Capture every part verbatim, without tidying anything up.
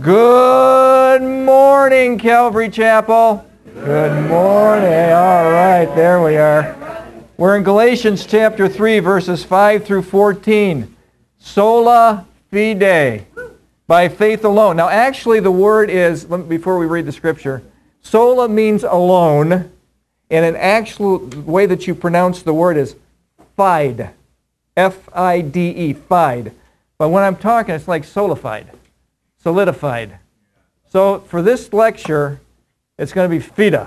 Good morning, Calvary Chapel. Good morning. All right, there we are. We're in Galatians chapter three, verses five through fourteen. Sola fide, by faith alone. Now, actually, the word is, before we read the scripture, sola means alone, and an actual way that you pronounce the word is fide, F I D E, fide. But when I'm talking, it's like solidified, solidified. So for this lecture, it's going to be fida,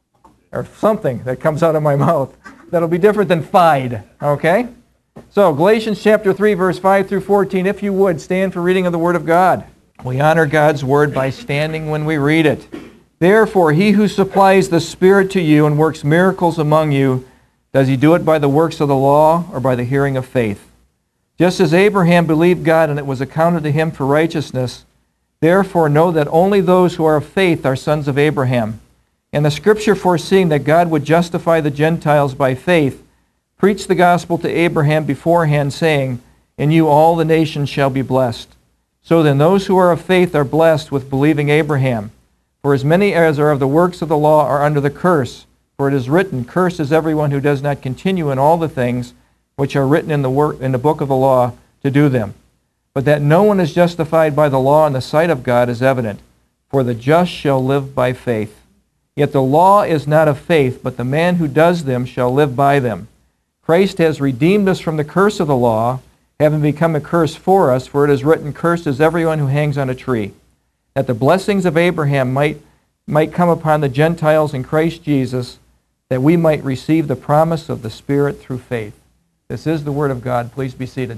or something that comes out of my mouth that'll be different than fide, okay? So Galatians chapter three, verse five through fourteen, if you would, stand for reading of the Word of God. We honor God's Word by standing when we read it. Therefore, he who supplies the Spirit to you and works miracles among you, does he do it by the works of the law or by the hearing of faith? Just as Abraham believed God and it was accounted to him for righteousness, therefore know that only those who are of faith are sons of Abraham. And the Scripture, foreseeing that God would justify the Gentiles by faith, preached the gospel to Abraham beforehand, saying, in you all the nations shall be blessed. So then those who are of faith are blessed with believing Abraham. For as many as are of the works of the law are under the curse. For it is written, cursed is everyone who does not continue in all the things which are written in the work in the book of the law to do them. But that no one is justified by the law in the sight of God is evident. For the just shall live by faith. Yet the law is not of faith, but the man who does them shall live by them. Christ has redeemed us from the curse of the law, having become a curse for us, for it is written, cursed is everyone who hangs on a tree, that the blessings of Abraham might, might come upon the Gentiles in Christ Jesus, that we might receive the promise of the Spirit through faith. This is the Word of God. Please be seated.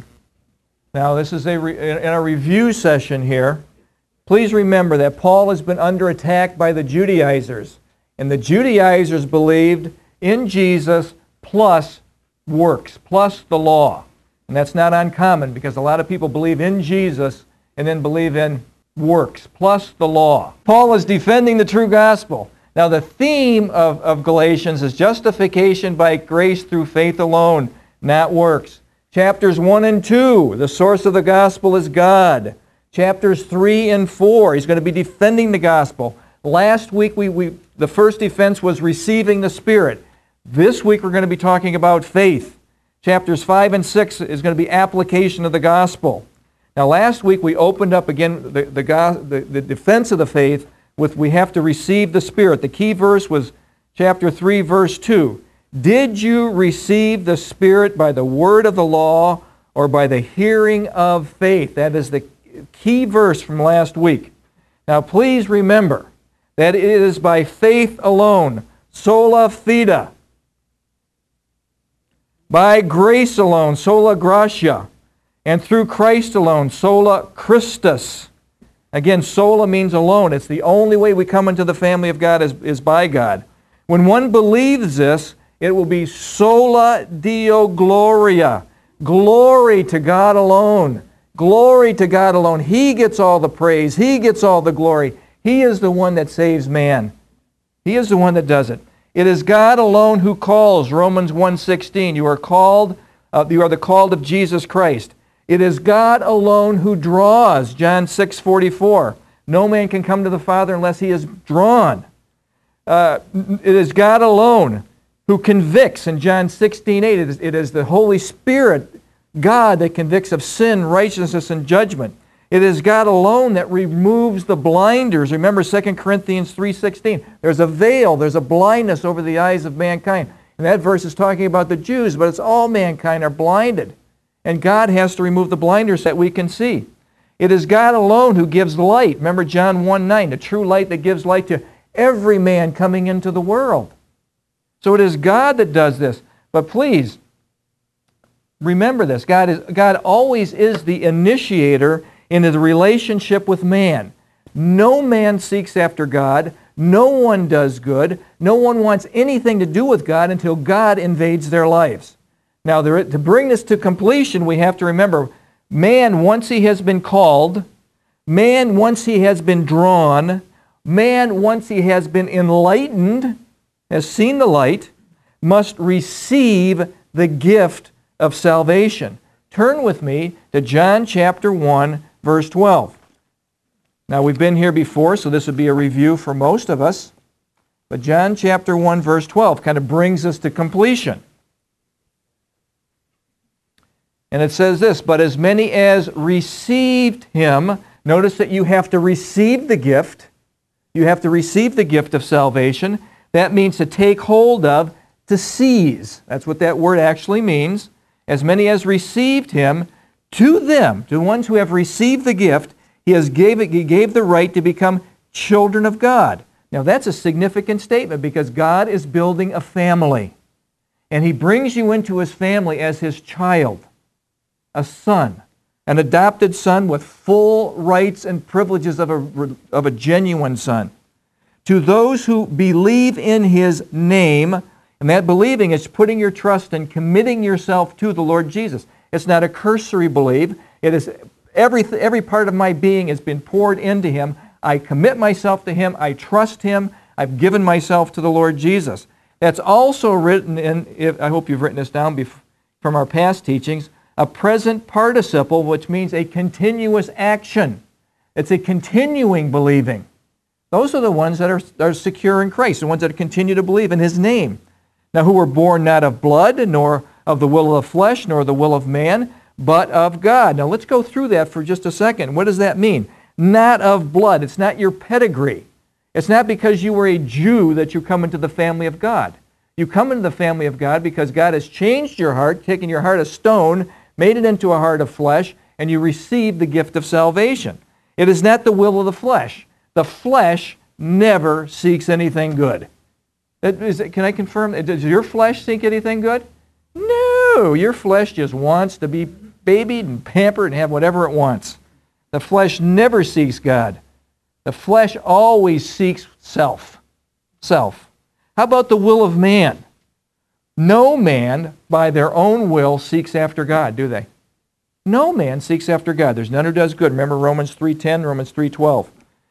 Now, this is a re- in a review session here. Please remember that Paul has been under attack by the Judaizers. And the Judaizers believed in Jesus plus works, plus the law. And that's not uncommon because a lot of people believe in Jesus and then believe in works, plus the law. Paul is defending the true gospel. Now the theme of, of Galatians is justification by grace through faith alone, not works. Chapters one and two, the source of the gospel is God. Chapters three and four, he's going to be defending the gospel. Last week, we, we the first defense was receiving the Spirit. This week, we're going to be talking about faith. Chapters five and six is going to be application of the gospel. Now, last week, we opened up again the, the, the, the defense of the faith with we have to receive the Spirit. The key verse was chapter three, verse two. Did you receive the Spirit by the word of the law or by the hearing of faith? That is the key verse from last week. Now, please remember that it is by faith alone, sola fide. By grace alone, sola gratia. And through Christ alone, sola Christus. Again, sola means alone. It's the only way we come into the family of God is, is by God. When one believes this, it will be sola Deo gloria. Glory to God alone. Glory to God alone. He gets all the praise. He gets all the glory. He is the one that saves man. He is the one that does it. It is God alone who calls, Romans one sixteen. You are called, uh, you are the called of Jesus Christ. It is God alone who draws, John six forty-four. No man can come to the Father unless he is drawn. Uh, it is God alone who convicts, in John sixteen eight. It is, it is the Holy Spirit, God, that convicts of sin, righteousness, and judgment. It is God alone that removes the blinders. Remember Second Corinthians three sixteen. There's a veil, there's a blindness over the eyes of mankind. And that verse is talking about the Jews, but it's all mankind are blinded. And God has to remove the blinders that we can see. It is God alone who gives light. Remember John one nine, the true light that gives light to every man coming into the world. So it is God that does this. But please, remember this. God is God always is the initiator into the relationship with man. No man seeks after God. No one does good. No one wants anything to do with God until God invades their lives. Now, there, to bring this to completion, we have to remember, man, once he has been called, man, once he has been drawn, man, once he has been enlightened, has seen the light, must receive the gift of salvation. Turn with me to John chapter one, verse twelve. Now, we've been here before, so this would be a review for most of us. But John chapter one, verse twelve kind of brings us to completion. And it says this, but as many as received him, notice that you have to receive the gift. You have to receive the gift of salvation. That means to take hold of, to seize. That's what that word actually means. As many as received him, to them, to the ones who have received the gift, he has gave it, he gave the right to become children of God. Now that's a significant statement because God is building a family. And he brings you into his family as his child, a son, an adopted son with full rights and privileges of a, of a genuine son. To those who believe in his name, and that believing is putting your trust and committing yourself to the Lord Jesus. It's not a cursory belief. It is every, every part of my being has been poured into him. I commit myself to him. I trust him. I've given myself to the Lord Jesus. That's also written in, if, I hope you've written this down before, from our past teachings, a present participle, which means a continuous action. It's a continuing believing. Those are the ones that are, are secure in Christ, the ones that continue to believe in his name. Now, who were born not of blood, nor of the will of the flesh, nor the will of man, but of God. Now, let's go through that for just a second. What does that mean? Not of blood. It's not your pedigree. It's not because you were a Jew that you come into the family of God. You come into the family of God because God has changed your heart, taken your heart of stone, made it into a heart of flesh, and you receive the gift of salvation. It is not the will of the flesh. The flesh never seeks anything good. Is it, can I confirm? Does your flesh seek anything good? No. Your flesh just wants to be babied and pampered and have whatever it wants. The flesh never seeks God. The flesh always seeks self. Self. How about the will of man? No man, by their own will, seeks after God, do they? No man seeks after God. There's none who does good. Remember Romans three ten, Romans three twelve.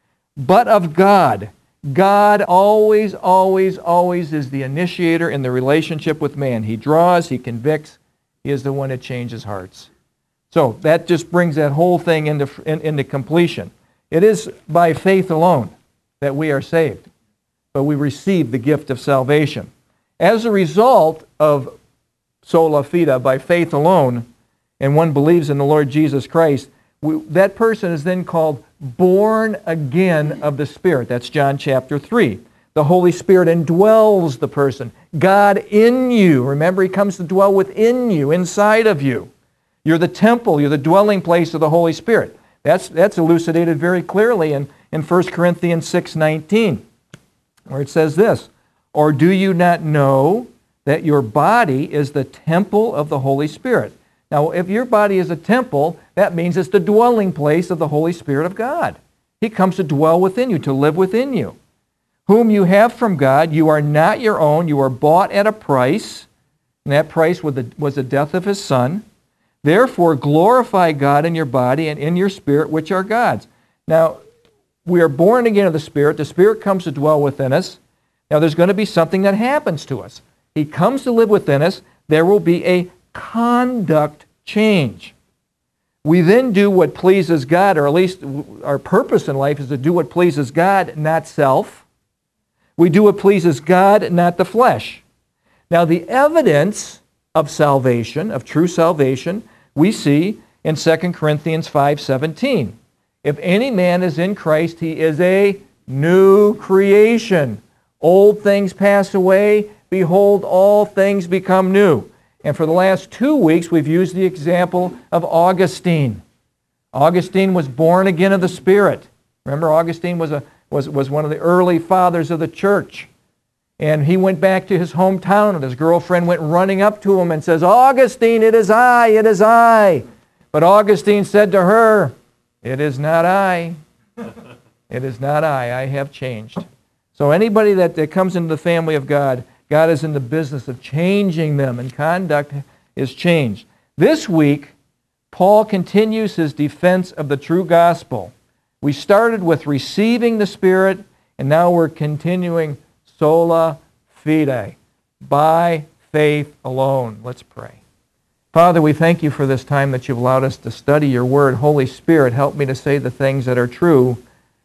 But of God. God always, always, always is the initiator in the relationship with man. He draws, he convicts, he is the one that changes hearts. So that just brings that whole thing into, in, into completion. It is by faith alone that we are saved, but we receive the gift of salvation. As a result of sola fide, by faith alone, and one believes in the Lord Jesus Christ, we, that person is then called born again of the Spirit. That's John chapter three. The Holy Spirit indwells the person. God in you. Remember, he comes to dwell within you, inside of you. You're the temple. You're the dwelling place of the Holy Spirit. That's, that's elucidated very clearly in, in First Corinthians six nineteen, where it says this, or do you not know that your body is the temple of the Holy Spirit? Now, if your body is a temple, that means it's the dwelling place of the Holy Spirit of God. He comes to dwell within you, to live within you. Whom you have from God, you are not your own, you are bought at a price, and that price was the, was the death of his Son. Therefore, glorify God in your body and in your spirit, which are God's. Now, we are born again of the Spirit. The Spirit comes to dwell within us. Now, there's going to be something that happens to us. He comes to live within us. There will be a conduct change. We then do what pleases God, or at least our purpose in life is to do what pleases God, not self. We do what pleases God, not the flesh. Now, the evidence of salvation, of true salvation, we see in Second Corinthians five seventeen. If any man is in Christ, he is a new creation. Old things pass away. Behold, all things become new. And for the last two weeks, we've used the example of Augustine. Augustine was born again of the Spirit. Remember, Augustine was, a, was, was one of the early fathers of the church. And he went back to his hometown, and his girlfriend went running up to him and says, Augustine, it is I, it is I. But Augustine said to her, it is not I. It is not I. I have changed. So anybody that, that comes into the family of God, God is in the business of changing them, and conduct is changed. This week, Paul continues his defense of the true gospel. We started with receiving the Spirit, and now we're continuing sola fide, by faith alone. Let's pray. Father, we thank you for this time that you've allowed us to study your word. Holy Spirit, help me to say the things that are true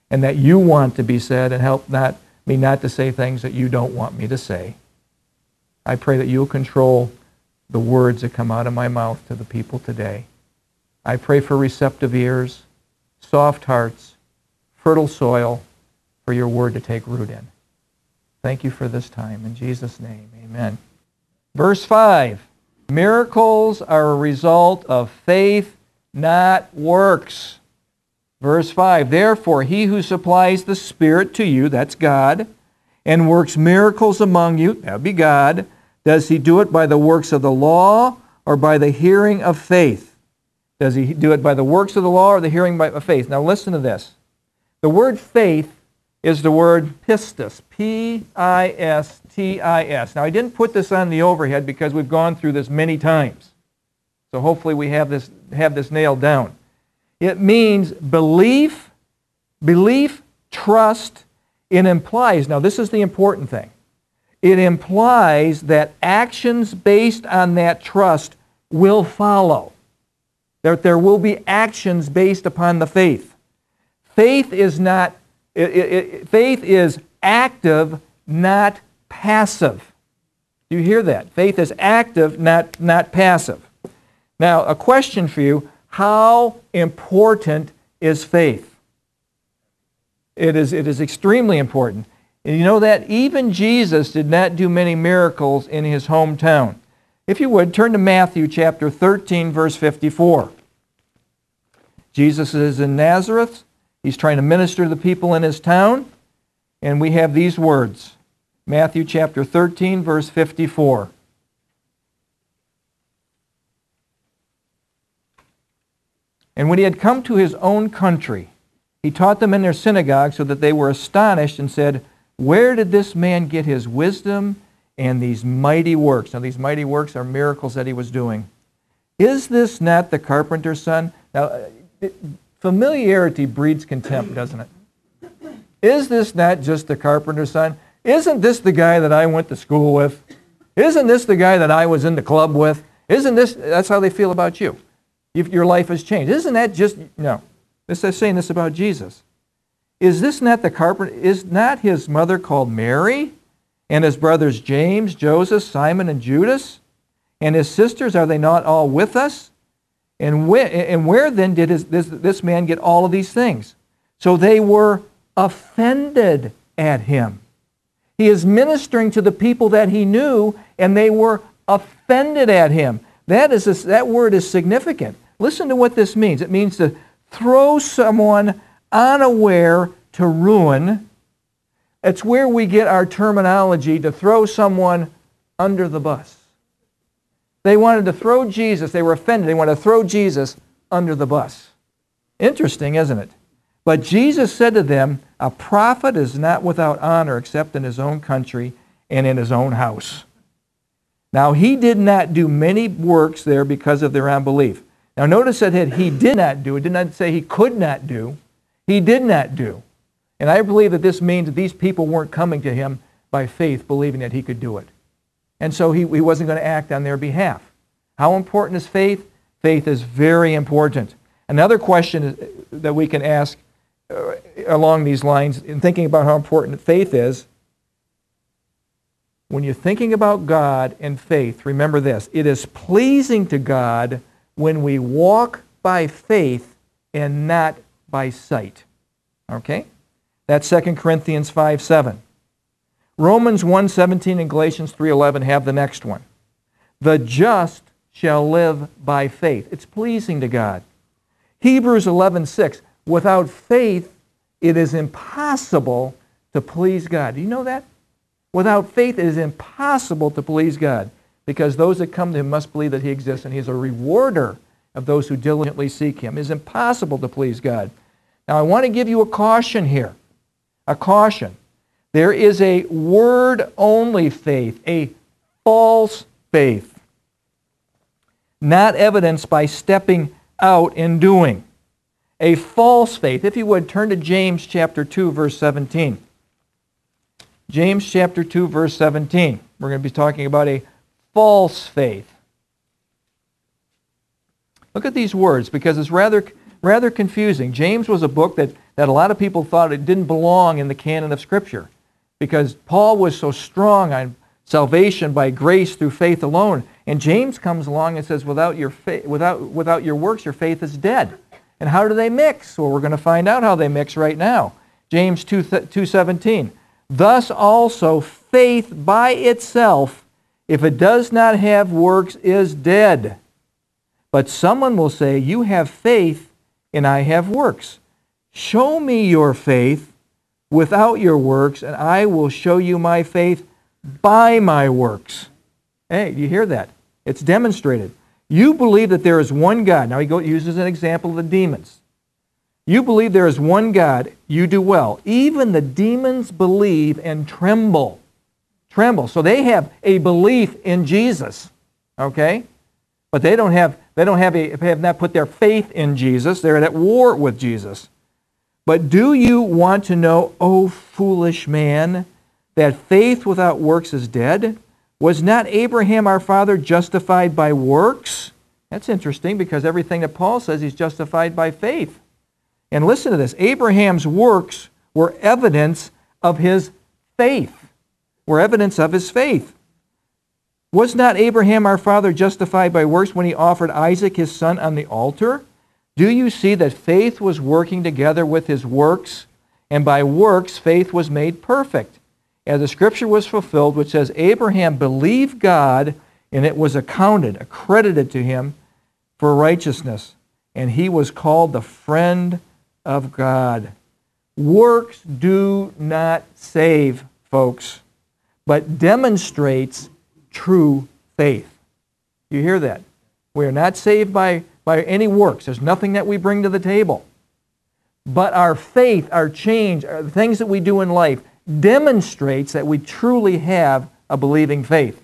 and that you want to be said, and help not me not to say things that you don't want me to say. I pray that you'll control the words that come out of my mouth to the people today. I pray for receptive ears, soft hearts, fertile soil for your word to take root in. Thank you for this time. In Jesus' name, amen. Verse five, miracles are a result of faith, not works. Verse five, therefore he who supplies the Spirit to you, that's God, and works miracles among you, that would be God, does he do it by the works of the law or by the hearing of faith? Does he do it by the works of the law or the hearing by, of faith? Now listen to this. The word faith is the word pistis, P I S T I S. Now I didn't put this on the overhead because we've gone through this many times. So hopefully we have this, have this nailed down. It means belief, belief, trust. It implies, now this is the important thing, it implies that actions based on that trust will follow. That there will be actions based upon the faith. Faith is not, it, it, it, faith is active, not passive. Do you hear that? Faith is active, not, not passive. Now, a question for you, how important is faith? It is, it is extremely important. And you know that even Jesus did not do many miracles in his hometown. If you would, turn to Matthew chapter thirteen, verse fifty-four. Jesus is in Nazareth. He's trying to minister to the people in his town. And we have these words. Matthew chapter thirteen, verse fifty-four. And when he had come to his own country, he taught them in their synagogue so that they were astonished and said, where did this man get his wisdom and these mighty works? Now these mighty works are miracles that he was doing. Is this not the carpenter's son? Now, it, familiarity breeds contempt, doesn't it? Is this not just the carpenter's son? Isn't this the guy that I went to school with? Isn't this the guy that I was in the club with? Isn't this, that's how they feel about you. If your life has changed. Isn't that just, no. This is saying this about Jesus. Is this not the carpenter? Is not his mother called Mary? And his brothers James, Joseph, Simon, and Judas? And his sisters, are they not all with us? And where, and where then did his, this, this man get all of these things? So they were offended at him. He is ministering to the people that he knew, and they were offended at him. That is a, that word is significant. Listen to what this means. It means to throw someone unaware to ruin. It's where we get our terminology to throw someone under the bus. They wanted to throw Jesus. They were offended. They wanted to throw Jesus under the bus. Interesting, isn't it? But Jesus said to them, a prophet is not without honor except in his own country and in his own house. Now, he did not do many works there because of their unbelief. Now, notice that he did not do. It did not say he could not do. He did not do. And I believe that this means that these people weren't coming to him by faith, believing that he could do it. And so he, he wasn't going to act on their behalf. How important is faith? Faith is very important. Another question that we can ask uh, along these lines, in thinking about how important faith is, when you're thinking about God and faith, remember this. It is pleasing to God when we walk by faith and not by sight. Okay? That's Second Corinthians five seven. Romans one seventeen and Galatians three eleven have the next one. The just shall live by faith. It's pleasing to God. Hebrews eleven six. Without faith, it is impossible to please God. Do you know that? Without faith, it is impossible to please God, because those that come to him must believe that he exists, and he is a rewarder of those who diligently seek him. It is impossible to please God. Now, I want to give you a caution here. A caution. There is a word-only faith, a false faith, not evidenced by stepping out and doing. A false faith. If you would, turn to James chapter two, verse seventeen. James chapter two, verse seventeen. We're going to be talking about a false faith. Look at these words, because it's rather, rather confusing. James was a book that, that a lot of people thought it didn't belong in the canon of Scripture because Paul was so strong on salvation by grace through faith alone. And James comes along and says, without your, fa- without, without your works, your faith is dead. And how do they mix? Well, we're going to find out how they mix right now. James two seventeen. Thus also faith by itself, if it does not have works, is dead. But someone will say, you have faith and I have works. Show me your faith without your works, and I will show you my faith by my works. Hey, you hear that? It's demonstrated. You believe that there is one God. Now he go, uses an example of the demons. You believe there is one God, you do well. Even the demons believe and tremble. Tremble. So they have a belief in Jesus. Okay? But they don't have they don't have a have not put their faith in Jesus. They're at war with Jesus. But do you want to know, O foolish man, that faith without works is dead? Was not Abraham our father justified by works? That's interesting because everything that Paul says he's justified by faith. And listen to this. Abraham's works were evidence of his faith. Were evidence of his faith. Was not Abraham our father justified by works when he offered Isaac his son on the altar? Do you see that faith was working together with his works? And by works faith was made perfect. As the scripture was fulfilled, which says, Abraham believed God, and it was accounted, accredited to him for righteousness. And he was called the friend of God. Works do not save, folks, but demonstrates true faith. You hear that? We are not saved by, by any works. There's nothing that we bring to the table. But our faith, our change, the things that we do in life, demonstrates that we truly have a believing faith.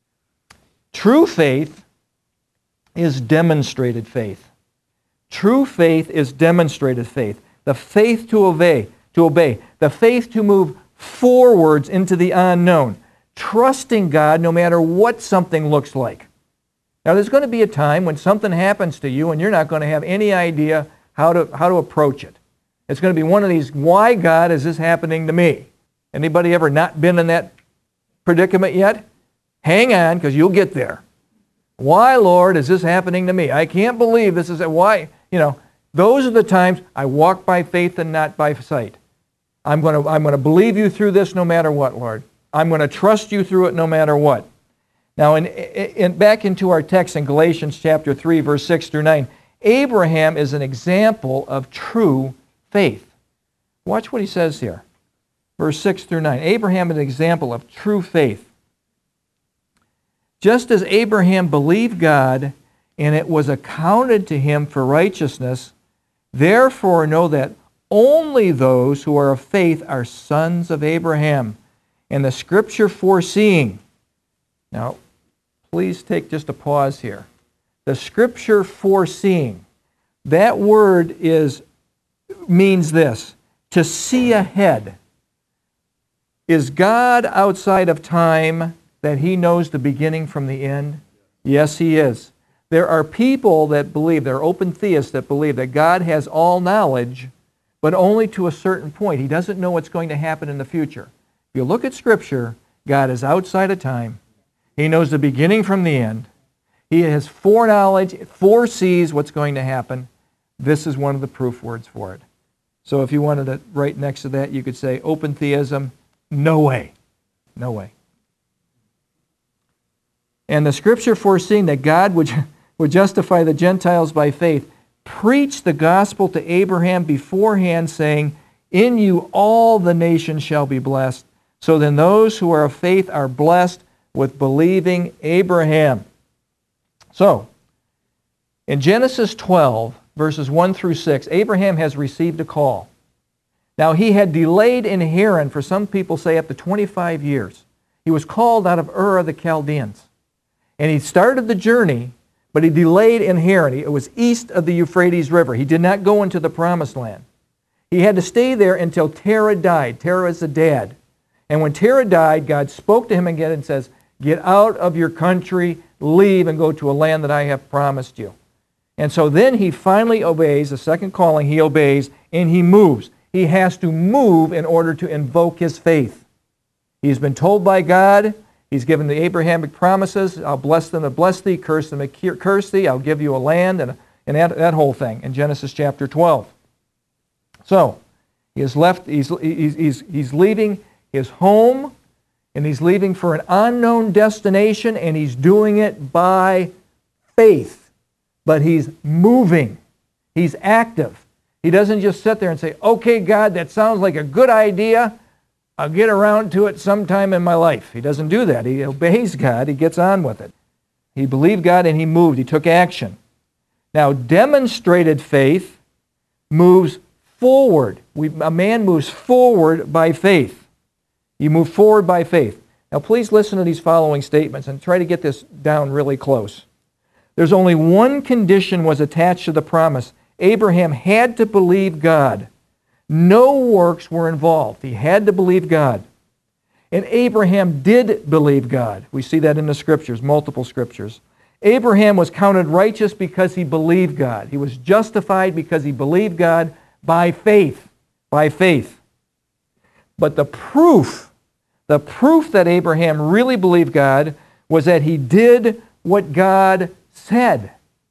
True faith is demonstrated faith. True faith is demonstrated faith. The faith to obey, to obey. The faith to move forwards into the unknown. Trusting God no matter what something looks like. Now there's going to be a time when something happens to you and you're not going to have any idea how to, how to approach it. It's going to be one of these, why God is this happening to me? Anybody ever not been in that predicament yet? Hang on, because you'll get there. Why, Lord, is this happening to me? I can't believe this is, why, you know, those are the times I walk by faith and not by sight. I'm going to, I'm going to believe you through this no matter what, Lord. I'm going to trust you through it no matter what. Now, in, in, back into our text in Galatians chapter three, verse six through nine, Abraham is an example of true faith. Watch what he says here. Verse six through nine. Abraham is an example of true faith. Just as Abraham believed God, and it was accounted to him for righteousness, therefore know that only those who are of faith are sons of Abraham. And the Scripture foreseeing. Now, please take just a pause here. The Scripture foreseeing. That word is means this, to see ahead. Is God outside of time that He knows the beginning from the end? Yes, He is. There are people that believe, there are open theists that believe that God has all knowledge, but only to a certain point. He doesn't know what's going to happen in the future. If you look at Scripture, God is outside of time. He knows the beginning from the end. He has foreknowledge, foresees what's going to happen. This is one of the proof words for it. So if you wanted to write next to that, you could say open theism, no way. No way. And the Scripture foreseeing that God would, would justify the Gentiles by faith, preached the gospel to Abraham beforehand, saying, in you all the nations shall be blessed. So then those who are of faith are blessed with believing Abraham. So, in Genesis twelve, verses one through six, Abraham has received a call. Now, he had delayed in Haran for some people say up to twenty-five years. He was called out of Ur of the Chaldeans. And he started the journey, but he delayed in Haran. It was east of the Euphrates River. He did not go into the Promised Land. He had to stay there until Terah died. Terah is the dad. And when Terah died, God spoke to him again and says, get out of your country, leave, and go to a land that I have promised you. And so then he finally obeys, the second calling, he obeys, and he moves. he has to move in order to invoke his faith. He's been told by God, he's given the Abrahamic promises, I'll bless them that bless thee, curse them that curse thee, I'll give you a land, and, and that, that whole thing in Genesis chapter twelve. So, he has left, he's, he's, he's, he's leaving his home, and he's leaving for an unknown destination, and he's doing it by faith. But he's moving. He's active. He doesn't just sit there and say, okay, God, that sounds like a good idea. I'll get around to it sometime in my life. He doesn't do that. He obeys God. He gets on with it. He believed God and he moved. He took action. Now, demonstrated faith moves forward. We, a man moves forward by faith. You move forward by faith. Now, please listen to these following statements and try to get this down really close. There's only one condition was attached to the promise. Abraham had to believe God. No works were involved. He had to believe God. And Abraham did believe God. We see that in the scriptures, multiple scriptures. Abraham was counted righteous because he believed God. He was justified because he believed God by faith. By faith. But the proof, the proof that Abraham really believed God was that he did what God said.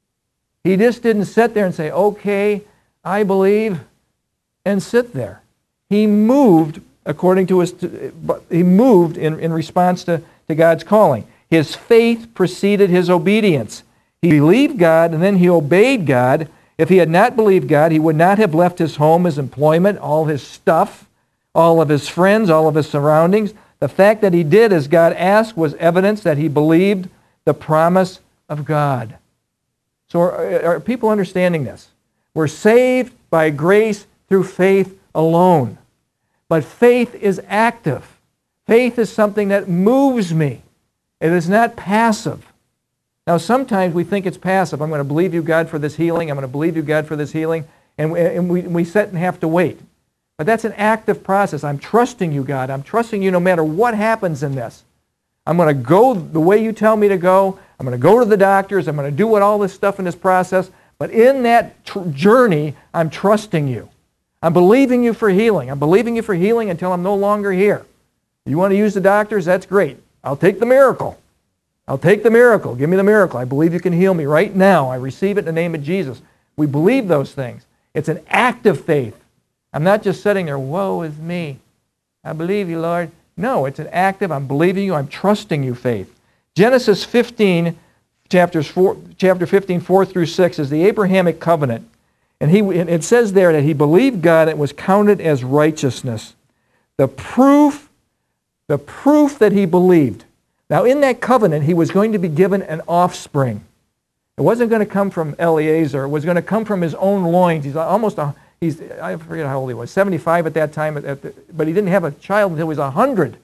He just didn't sit there and say, okay, I believe, and sit there. He moved according to his, he moved in, in response to, to God's calling. His faith preceded his obedience. He believed God and then he obeyed God. If he had not believed God, he would not have left his home, his employment, all his stuff, all of his friends, all of his surroundings. The fact that he did as God asked was evidence that he believed the promise of God. So are, are people understanding this? We're saved by grace through faith alone. But faith is active. Faith is something that moves me. It is not passive. Now sometimes we think it's passive. I'm going to believe you, God, for this healing. I'm going to believe you, God, for this healing. And we, and we, we sit and have to wait. But that's an active process. I'm trusting you, God. I'm trusting you no matter what happens in this. I'm going to go the way you tell me to go. I'm going to go to the doctors. I'm going to do what all this stuff in this process. But in that tr- journey, I'm trusting you. I'm believing you for healing. I'm believing you for healing until I'm no longer here. You want to use the doctors? That's great. I'll take the miracle. I'll take the miracle. Give me the miracle. I believe you can heal me right now. I receive it in the name of Jesus. We believe those things. It's an active faith. I'm not just sitting there, woe is me. I believe you, Lord. No, it's an active, I'm believing you, I'm trusting you faith. Genesis fifteen, chapters four, chapter fifteen, four through six is the Abrahamic covenant. And he, it says there that he believed God and it was counted as righteousness. The proof, the proof that he believed. Now in that covenant, he was going to be given an offspring. It wasn't going to come from Eliezer. It was going to come from his own loins. He's almost a He's, I forget how old he was, seventy-five at that time, at the, but he didn't have a child until he was one hundred.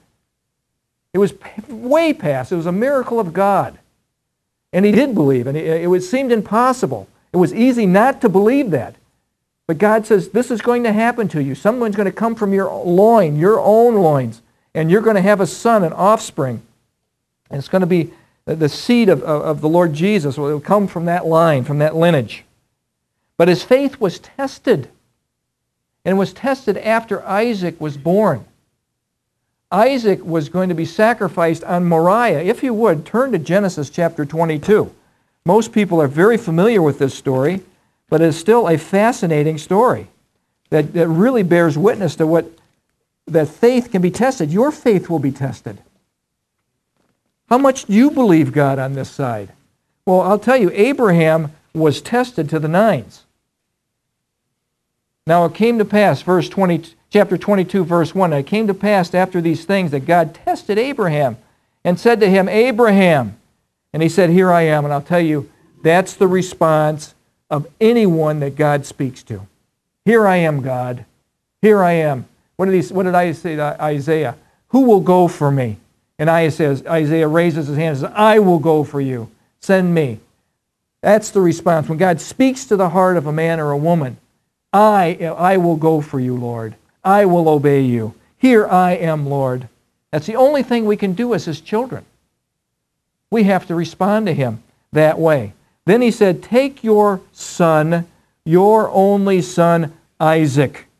It was way past. It was a miracle of God. And he did believe, and it, it was, seemed impossible. It was easy not to believe that. But God says, this is going to happen to you. Someone's going to come from your loin, your own loins, and you're going to have a son, an offspring. And it's going to be the seed of, of, of the Lord Jesus. It will come from that line, from that lineage. But his faith was tested. And was tested after Isaac was born. Isaac was going to be sacrificed on Moriah. If you would, turn to Genesis chapter twenty-two. Most people are very familiar with this story, but it's still a fascinating story that, that really bears witness to what that faith can be tested. Your faith will be tested. How much do you believe God on this side? Well, I'll tell you, Abraham was tested to the nines. Now it came to pass, verse twenty, chapter twenty-two, verse one, it came to pass after these things that God tested Abraham and said to him, Abraham. And he said, here I am. And I'll tell you, that's the response of anyone that God speaks to. Here I am, God. Here I am. What did, he, what did I say to Isaiah? Who will go for me? And Isaiah raises his hand and says, I will go for you. Send me. That's the response. When God speaks to the heart of a man or a woman, I, I will go for you, Lord. I will obey you. Here I am, Lord. That's the only thing we can do as his children. We have to respond to him that way. Then he said, take your son, your only son, Isaac.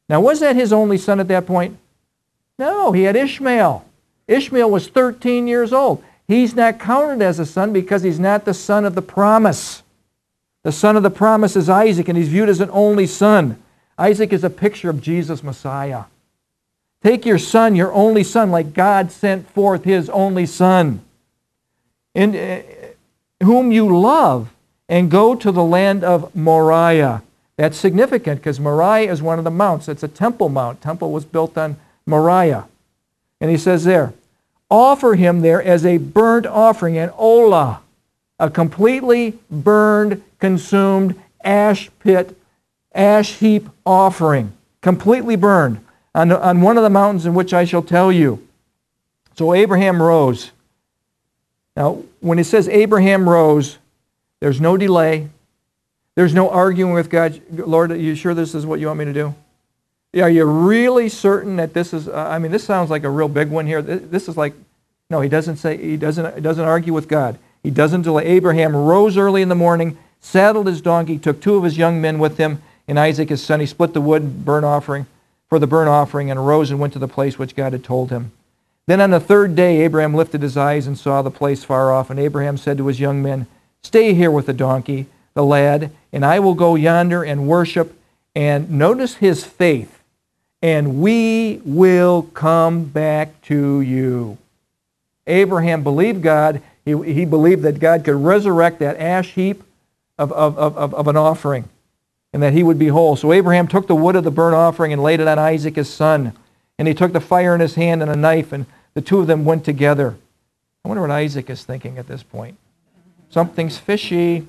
Now, was that his only son at that point? No, he had Ishmael. Ishmael was thirteen years old. He's not counted as a son because he's not the son of the promise. The son of the promise is Isaac, and he's viewed as an only son. Isaac is a picture of Jesus Messiah. Take your son, your only son, like God sent forth his only son, in uh, whom you love, and go to the land of Moriah. That's significant because Moriah is one of the mounts. It's a temple mount. Temple was built on Moriah. And he says there, offer him there as a burnt offering, an olah, a completely burned, consumed ash pit, ash heap offering, completely burned on, on one of the mountains in which I shall tell you. So Abraham rose. Now, when it says Abraham rose, there's no delay. There's no arguing with God. Lord, are you sure this is what you want me to do? Are you really certain that this is, uh, I mean, this sounds like a real big one here. This is like, no, he doesn't say, he doesn't, he doesn't argue with God. He doesn't delay. Abraham rose early in the morning, saddled his donkey, took two of his young men with him, and Isaac his son. He split the wood burnt offering for the burnt offering and arose and went to the place which God had told him. Then on the third day, Abraham lifted his eyes and saw the place far off. And Abraham said to his young men, stay here with the donkey, the lad, and I will go yonder and worship. And notice his faith. And we will come back to you. Abraham believed God. He, he believed that God could resurrect that ash heap of, of, of, of an offering, and that he would be whole. So Abraham took the wood of the burnt offering and laid it on Isaac his son. And he took the fire in his hand and a knife, and the two of them went together. I wonder what Isaac is thinking at this point. Something's fishy.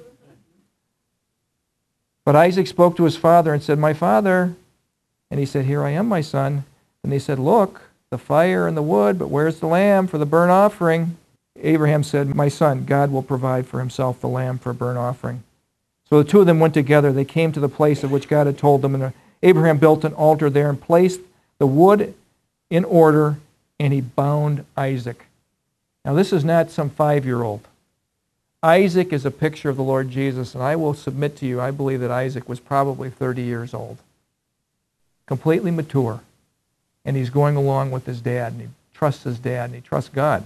But Isaac spoke to his father and said, my father. And he said, here I am, my son. And they said, look, the fire and the wood, but where's the lamb for the burnt offering? Abraham said, my son, God will provide for himself the lamb for a burnt offering. So the two of them went together. They came to the place of which God had told them. And Abraham built an altar there and placed the wood in order, and he bound Isaac. Now this is not some five-year-old. Isaac is a picture of the Lord Jesus, and I will submit to you, I believe that Isaac was probably thirty years old. Completely mature. And he's going along with his dad, and he trusts his dad, and he trusts God.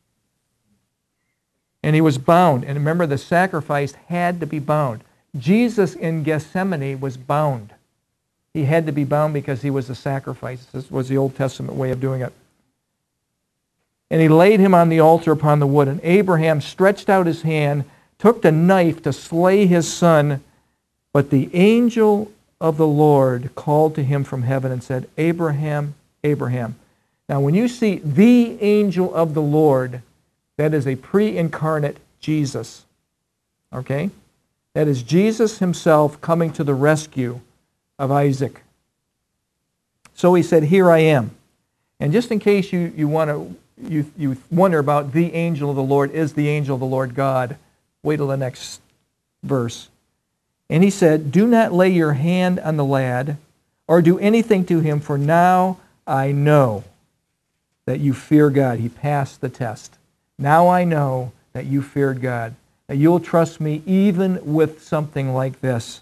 And he was bound. And remember, the sacrifice had to be bound. Jesus in Gethsemane was bound. He had to be bound because he was the sacrifice. This was the Old Testament way of doing it. And he laid him on the altar upon the wood. And Abraham stretched out his hand, took the knife to slay his son. But the angel of the Lord called to him from heaven and said, Abraham, Abraham. Now when you see the angel of the Lord, that is a pre-incarnate Jesus. Okay? That is Jesus himself coming to the rescue of Isaac. So he said, here I am. And just in case you, you want to you, you wonder about the angel of the Lord, is the angel of the Lord God? Wait till the next verse. And he said, do not lay your hand on the lad or do anything to him, for now I know that you fear God. He passed the test. Now I know that you feared God, that you'll trust me even with something like this.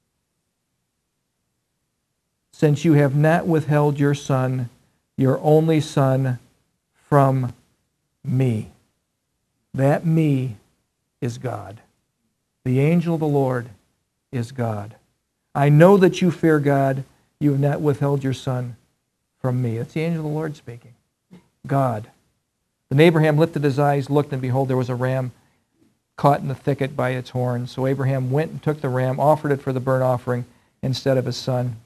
Since you have not withheld your son, your only son, from me. That me is God. The angel of the Lord is God. I know that you fear God. You have not withheld your son from me. That's the angel of the Lord speaking. God. Then Abraham lifted his eyes, looked, and behold, there was a ram caught in the thicket by its horns. So Abraham went and took the ram, offered it for the burnt offering instead of his son.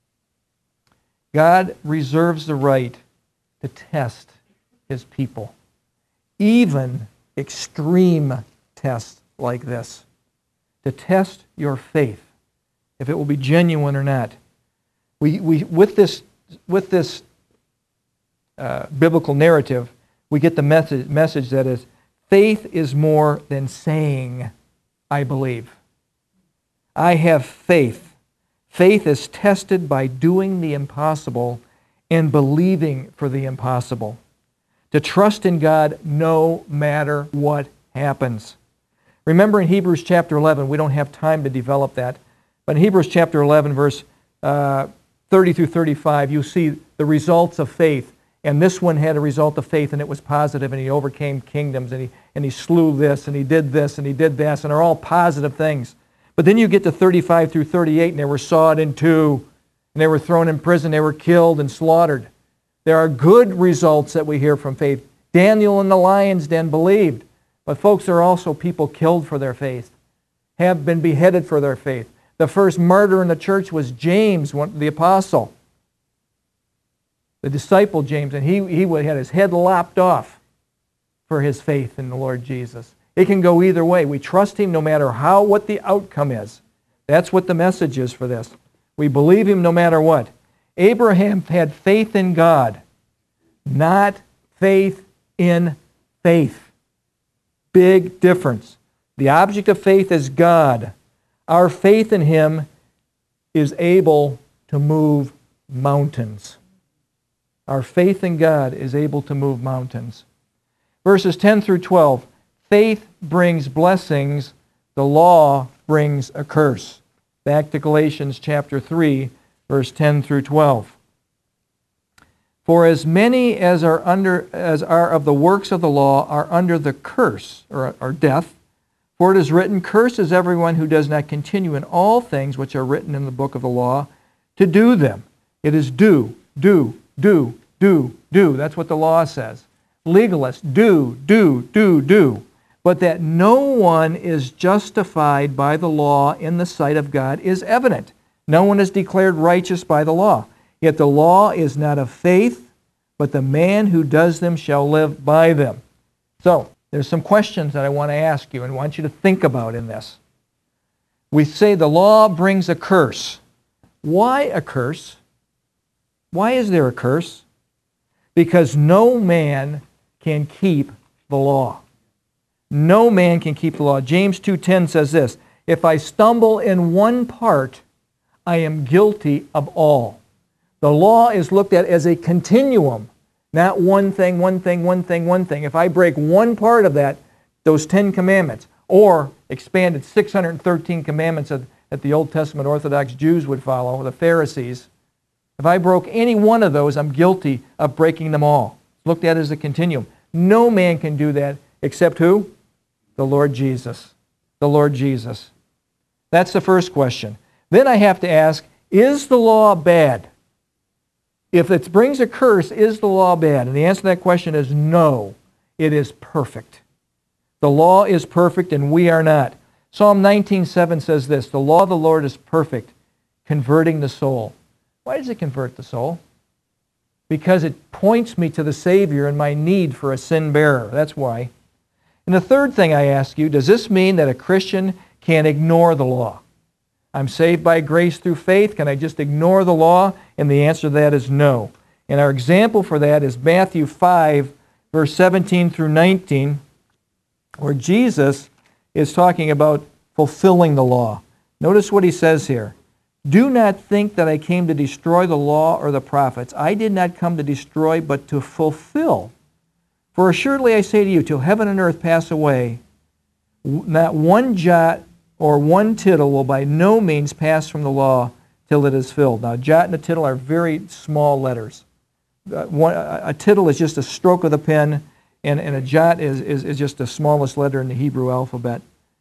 God reserves the right to test his people, even extreme tests like this, to test your faith, if it will be genuine or not. We, we with this, with this uh, biblical narrative, we get the message, message that is, faith is more than saying, I believe. I have faith. Faith is tested by doing the impossible and believing for the impossible. To trust in God no matter what happens. Remember in Hebrews chapter eleven, we don't have time to develop that, but in Hebrews chapter eleven, verse uh, thirty through thirty-five, you see the results of faith. And this one had a result of faith, and it was positive, and he overcame kingdoms, and he, and he slew this, and he did this, and he did this, and they're all positive things. But then you get to thirty-five through thirty-eight, and they were sawed in two, and they were thrown in prison, they were killed and slaughtered. There are good results that we hear from faith. Daniel in the lion's den believed. But folks, there are also people killed for their faith, have been beheaded for their faith. The first martyr in the church was James, the apostle, the disciple James, and he, he had his head lopped off for his faith in the Lord Jesus. It can go either way. We trust Him no matter how, what the outcome is. That's what the message is for this. We believe Him no matter what. Abraham had faith in God, not faith in faith. Big difference. The object of faith is God. Our faith in Him is able to move mountains. Our faith in God is able to move mountains. Verses ten through twelve. Faith brings blessings. The law brings a curse. Back to Galatians chapter three, verse ten through twelve. For as many as are under as are of the works of the law are under the curse, or, or death. For it is written, cursed is everyone who does not continue in all things which are written in the book of the law, to do them. It is do, do, do, do, do. That's what the law says. Legalists, do, do, do, do. But that no one is justified by the law in the sight of God is evident. No one is declared righteous by the law. Yet the law is not of faith, but the man who does them shall live by them. So, there's some questions that I want to ask you and want you to think about in this. We say the law brings a curse. Why a curse? Why is there a curse? Because no man can keep the law. No man can keep the law. James two ten says this, if I stumble in one part, I am guilty of all. The law is looked at as a continuum, not one thing, one thing, one thing, one thing. If I break one part of that, those Ten Commandments, or expanded six hundred thirteen commandments that, that the Old Testament Orthodox Jews would follow, the Pharisees, if I broke any one of those, I'm guilty of breaking them all. It's looked at as a continuum. No man can do that except who? The Lord Jesus. The Lord Jesus. That's the first question. Then I have to ask, is the law bad? If it brings a curse, is the law bad? And the answer to that question is no. It is perfect. The law is perfect and we are not. Psalm nineteen seven says this, the law of the Lord is perfect, converting the soul. Why does it convert the soul? Because it points me to the Savior and my need for a sin bearer. That's why. And the third thing I ask you, does this mean that a Christian can ignore the law? I'm saved by grace through faith. Can I just ignore the law? And the answer to that is no. And our example for that is Matthew five, verse seventeen through nineteen, where Jesus is talking about fulfilling the law. Notice what He says here. Do not think that I came to destroy the law or the prophets. I did not come to destroy, but to fulfill. For assuredly I say to you, till heaven and earth pass away, not one jot or one tittle will by no means pass from the law till it is filled. Now, jot and a tittle are very small letters. Uh, one, a tittle is just a stroke of the pen, and, and a jot is, is, is just the smallest letter in the Hebrew alphabet.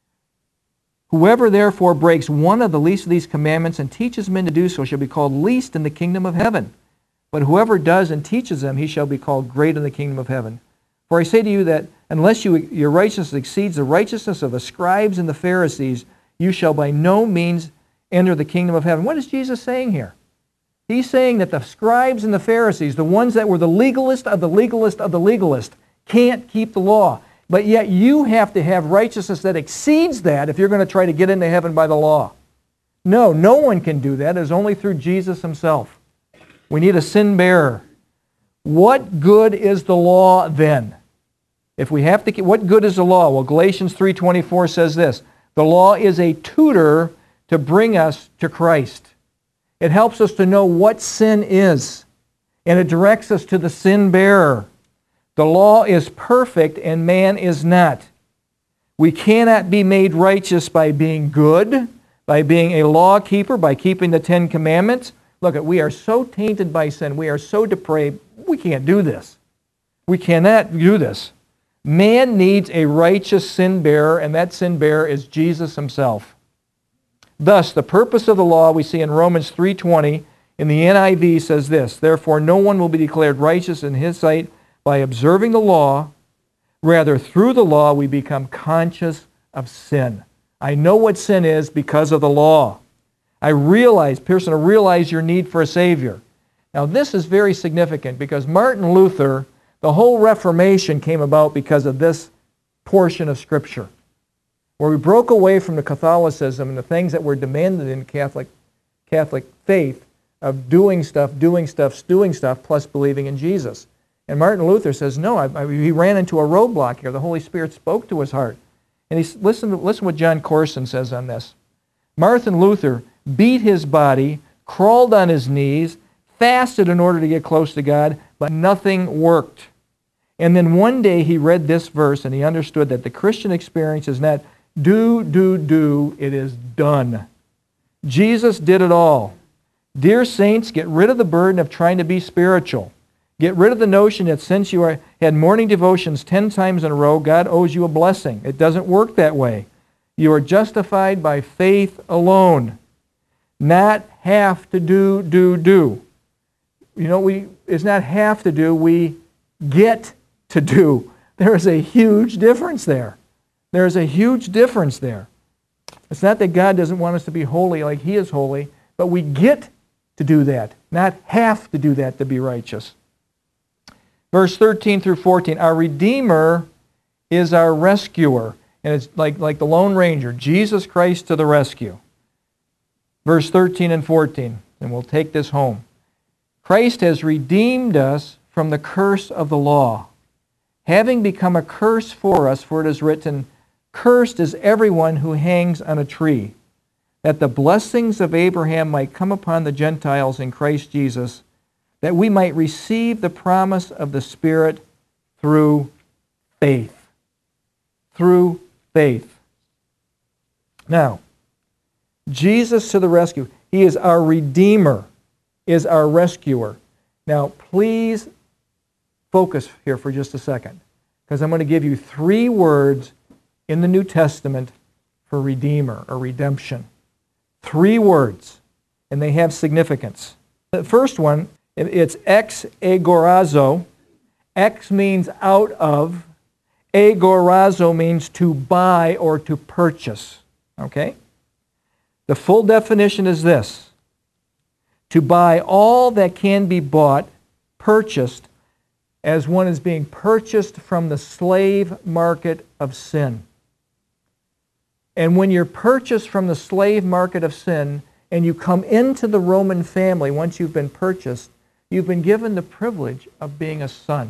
Whoever therefore breaks one of the least of these commandments and teaches men to do so shall be called least in the kingdom of heaven. But whoever does and teaches them, he shall be called great in the kingdom of heaven. For I say to you that unless you, your righteousness exceeds the righteousness of the scribes and the Pharisees, you shall by no means enter the kingdom of heaven. What is Jesus saying here? He's saying that the scribes and the Pharisees, the ones that were the legalist of the legalist of the legalist, can't keep the law. But yet you have to have righteousness that exceeds that if you're going to try to get into heaven by the law. No, no one can do that. It's only through Jesus Himself. We need a sin bearer. What good is the law then? If we have to keep, what good is the law? Well, Galatians three twenty-four says this. The law is a tutor to bring us to Christ. It helps us to know what sin is, and it directs us to the sin bearer. The law is perfect and man is not. We cannot be made righteous by being good, by being a law keeper, by keeping the Ten Commandments. Look, we are so tainted by sin. We are so depraved. We can't do this. We cannot do this. Man needs a righteous sin bearer, and that sin bearer is Jesus himself. Thus, the purpose of the law we see in Romans three twenty in the N I V says this, "Therefore no one will be declared righteous in his sight by observing the law. Rather, through the law we become conscious of sin." I know what sin is because of the law. I realize, person, I realize your need for a Savior. Now this is very significant because Martin Luther, the whole Reformation came about because of this portion of Scripture, where we broke away from the Catholicism and the things that were demanded in Catholic, Catholic faith of doing stuff, doing stuff, doing stuff, plus believing in Jesus. And Martin Luther says, no, I, I, he ran into a roadblock here. The Holy Spirit spoke to his heart. And he, listen, listen what John Corson says on this. Martin Luther beat his body, crawled on his knees, fasted in order to get close to God, but nothing worked. And then one day he read this verse and he understood that the Christian experience is not do, do, do, it is done. Jesus did it all. Dear saints, get rid of the burden of trying to be spiritual. Get rid of the notion that since you are, had morning devotions ten times in a row, God owes you a blessing. It doesn't work that way. You are justified by faith alone. Not have to do, do, do. You know, we it's not have to do, we get to do. There is a huge difference there. There is a huge difference there. It's not that God doesn't want us to be holy like He is holy, but we get to do that, not have to do that to be righteous. Verse thirteen through fourteen, our Redeemer is our rescuer. And it's like, like the Lone Ranger, Jesus Christ to the rescue. Verse thirteen and fourteen, and we'll take this home. Christ has redeemed us from the curse of the law, having become a curse for us, for it is written, cursed is everyone who hangs on a tree, that the blessings of Abraham might come upon the Gentiles in Christ Jesus, that we might receive the promise of the Spirit through faith. Through faith. Now, Jesus to the rescue. He is our Redeemer, is our rescuer. Now, please focus here for just a second, because I'm going to give you three words in the New Testament for Redeemer or redemption. Three words, and they have significance. The first one, it's ex agorazo. Ex means out of. Agorazo means to buy or to purchase. Okay? The full definition is this: to buy all that can be bought, purchased, as one is being purchased from the slave market of sin. And when you're purchased from the slave market of sin, and you come into the Roman family once you've been purchased, you've been given the privilege of being a son.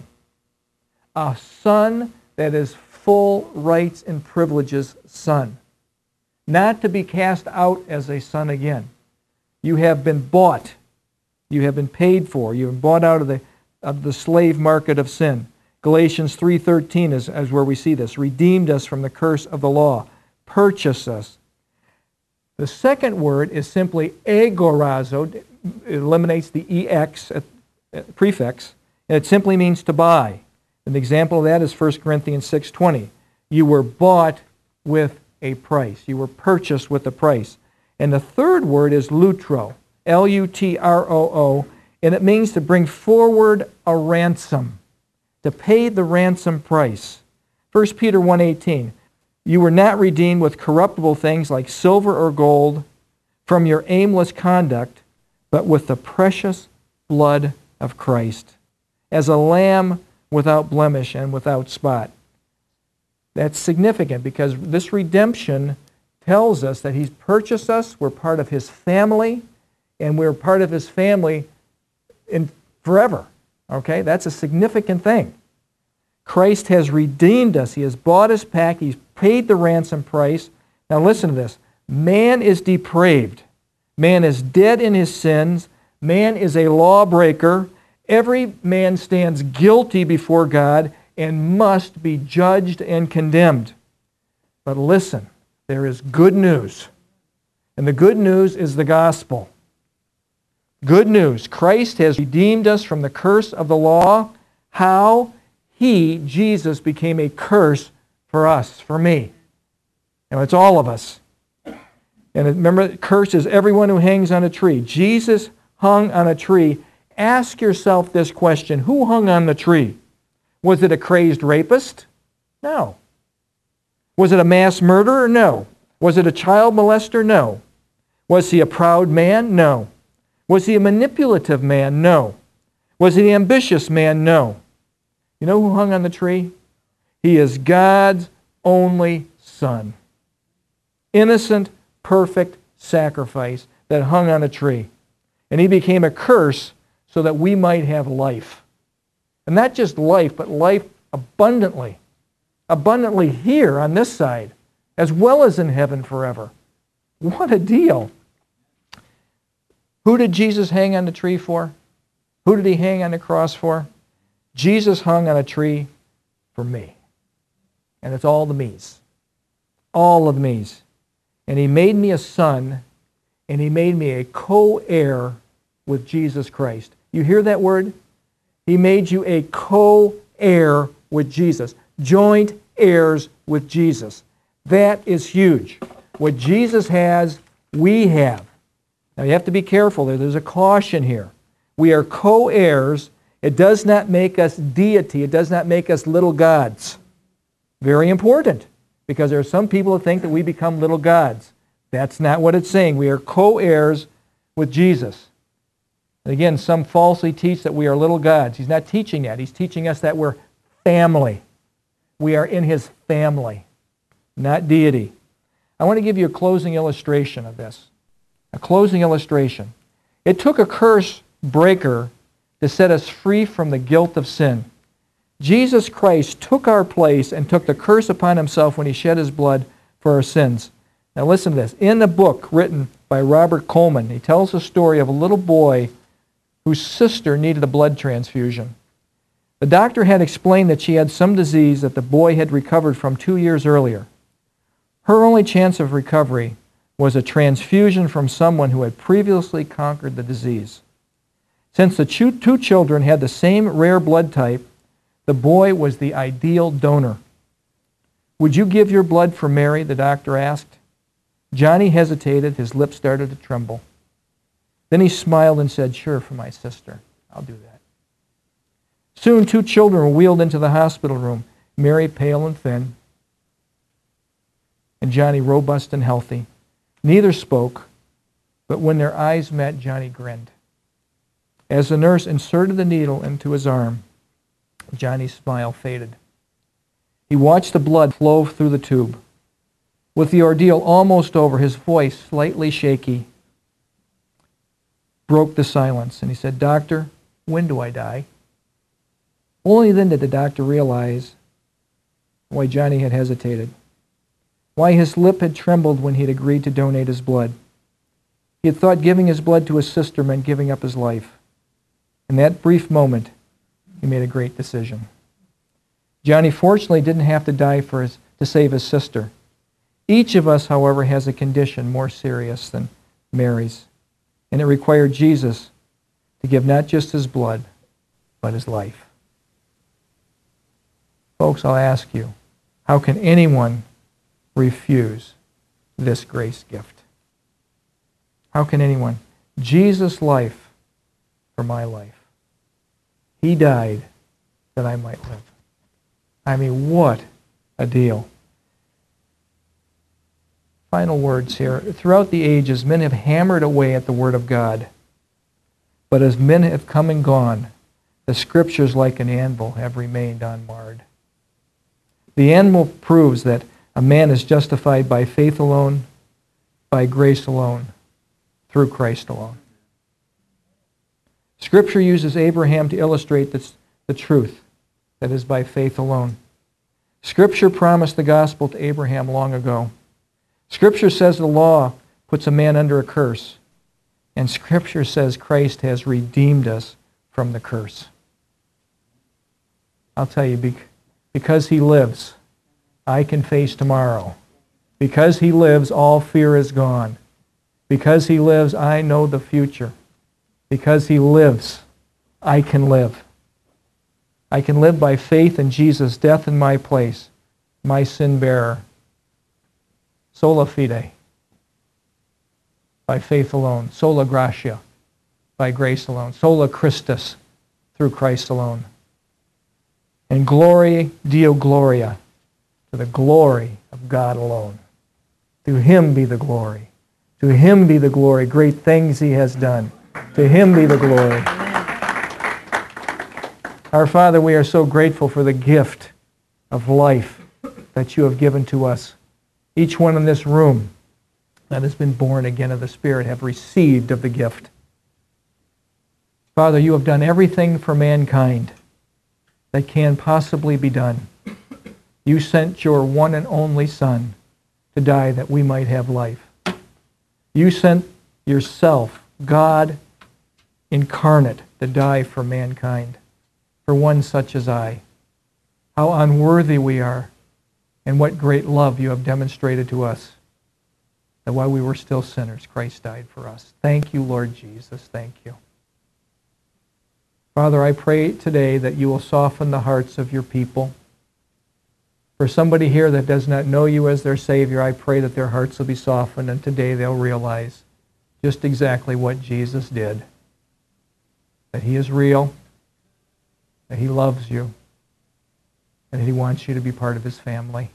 A son that is full rights and privileges son. Not to be cast out as a son again. You have been bought. You have been paid for. You have been bought out of the, of the slave market of sin. Galatians three thirteen is, is where we see this. Redeemed us from the curse of the law. Purchase us. The second word is simply agorazo. It eliminates the ex prefix, and it simply means to buy. An example of that is First Corinthians six twenty. You were bought with a price. You were purchased with a price. And the third word is lutro, L U T R O O, and it means to bring forward a ransom, to pay the ransom price. First Peter one eighteen. You were not redeemed with corruptible things like silver or gold from your aimless conduct, but with the precious blood of Christ, as a lamb without blemish and without spot. That's significant because this redemption tells us that He's purchased us, we're part of His family, and we're part of His family in forever. Okay? That's a significant thing. Christ has redeemed us. He has bought us back. He's paid the ransom price. Now listen to this. Man is depraved. Man is dead in his sins. Man is a lawbreaker. Every man stands guilty before God and must be judged and condemned. But listen, there is good news. And the good news is the gospel. Good news. Christ has redeemed us from the curse of the law. How? He, Jesus, became a curse for us, for me. Now, it's all of us. And remember, curse is everyone who hangs on a tree. Jesus hung on a tree. Ask yourself this question. Who hung on the tree? Was it a crazed rapist? No. Was it a mass murderer? No. Was it a child molester? No. Was he a proud man? No. Was he a manipulative man? No. Was he an ambitious man? No. You know who hung on the tree? He is God's only Son. Innocent, perfect sacrifice that hung on a tree. And he became a curse so that we might have life. And not just life, but life abundantly. Abundantly here on this side, as well as in heaven forever. What a deal. Who did Jesus hang on the tree for? Who did he hang on the cross for? Jesus hung on a tree for me. And it's all the me's. All of the me's. And he made me a son, and he made me a co-heir with Jesus Christ. You hear that word? He made you a co-heir with Jesus. Joint heirs with Jesus. That is huge. What Jesus has, we have. Now you have to be careful there. There's a caution here. We are co-heirs. It does not make us deity. It does not make us little gods. Very important. Because there are some people who think that we become little gods. That's not what it's saying. We are co-heirs with Jesus. And again, some falsely teach that we are little gods. He's not teaching that. He's teaching us that we're family. We are in His family, not deity. I want to give you a closing illustration of this. A closing illustration. It took a curse breaker to set us free from the guilt of sin. Jesus Christ took our place and took the curse upon Himself when He shed His blood for our sins. Now listen to this. In a book written by Robert Coleman, he tells the story of a little boy whose sister needed a blood transfusion. The doctor had explained that she had some disease that the boy had recovered from two years earlier. Her only chance of recovery was a transfusion from someone who had previously conquered the disease. Since the two children had the same rare blood type, the boy was the ideal donor. "Would you give your blood for Mary?" the doctor asked. Johnny hesitated. His lips started to tremble. Then he smiled and said, "Sure, for my sister. I'll do that." Soon two children were wheeled into the hospital room, Mary pale and thin, and Johnny robust and healthy. Neither spoke, but when their eyes met, Johnny grinned. As the nurse inserted the needle into his arm, Johnny's smile faded. He watched the blood flow through the tube. With the ordeal almost over, his voice, slightly shaky, broke the silence, and he said, "Doctor, when do I die?" Only then did the doctor realize why Johnny had hesitated, why his lip had trembled when he had agreed to donate his blood. He had thought giving his blood to his sister meant giving up his life. In that brief moment, he made a great decision. Johnny fortunately didn't have to die for his, to save his sister. Each of us, however, has a condition more serious than Mary's, and it required Jesus to give not just his blood, but his life. Folks, I'll ask you, how can anyone refuse this grace gift? How can anyone? Jesus' life for my life. He died that I might live. I mean, what a deal. Final words here. Throughout the ages, men have hammered away at the Word of God. But as men have come and gone, the Scriptures, like an anvil, have remained unmarred. The anvil proves that a man is justified by faith alone, by grace alone, through Christ alone. Scripture uses Abraham to illustrate this, the truth, that is by faith alone. Scripture promised the gospel to Abraham long ago. Scripture says the law puts a man under a curse. And Scripture says Christ has redeemed us from the curse. I'll tell you, because He lives, I can face tomorrow. Because He lives, all fear is gone. Because He lives, I know the future. Because he lives, I can live. I can live by faith in Jesus' death in my place, my sin bearer. Sola fide, by faith alone. Sola gratia, by grace alone. Sola Christus, through Christ alone. And glory Deo gloria, to the glory of God alone. To him be the glory. To him be the glory. Great things he has done. To him be the glory. Our Father, we are so grateful for the gift of life that you have given to us. Each one in this room that has been born again of the Spirit have received of the gift. Father, you have done everything for mankind that can possibly be done. You sent your one and only Son to die that we might have life. You sent yourself, God incarnate, to die for mankind, for one such as I. How unworthy we are, and what great love you have demonstrated to us, that while we were still sinners, Christ died for us. Thank you, Lord Jesus. Thank you. Father, I pray today that you will soften the hearts of your people. For somebody here that does not know you as their Savior, I pray that their hearts will be softened, and today they'll realize just exactly what Jesus did. That he is real, that he loves you, and that he wants you to be part of his family.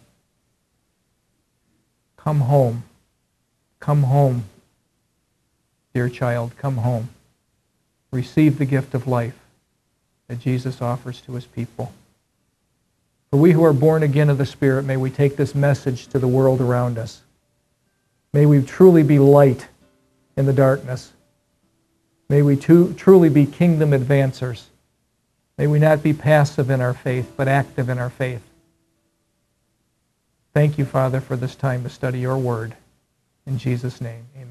Come home. Come home, dear child. Come home. Receive the gift of life that Jesus offers to his people. For we who are born again of the Spirit, may we take this message to the world around us. May we truly be light in the darkness. May we too, truly be kingdom advancers. May we not be passive in our faith, but active in our faith. Thank you, Father, for this time to study your word. In Jesus' name, amen.